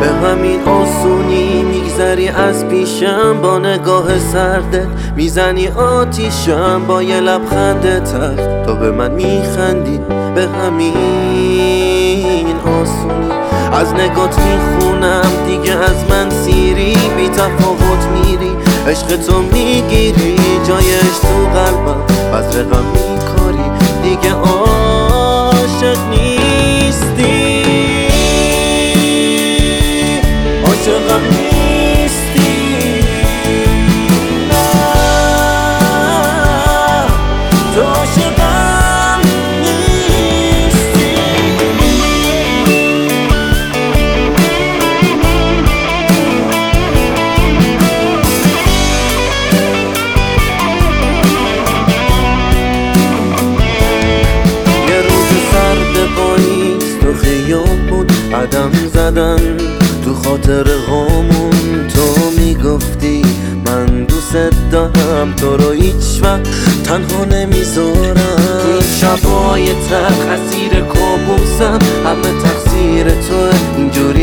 به همین آسونی میگذری از پیشم، با نگاه سردت میزنی آتیشم، با یه لبخند تلخ تو به من میخندی. به همین آسونی از نگات میخونم دیگه از من سیری، بی تفاوت میری عشق تو میگیری جایش تو قلبم، بذر غم میکاری دیگه عاشق نیستی، عاشقم نیستی. نه تو عاشقم نیستی. یه روز سرد پاییز تو خیابون قدم زدن تو خاطر هامون، تو میگفتی من دوست دارم تو رو هیچ وقت تنها نمیذارم. تو این شبای تلخ اسیر کابوسم، همه تقصیر توه اینجوری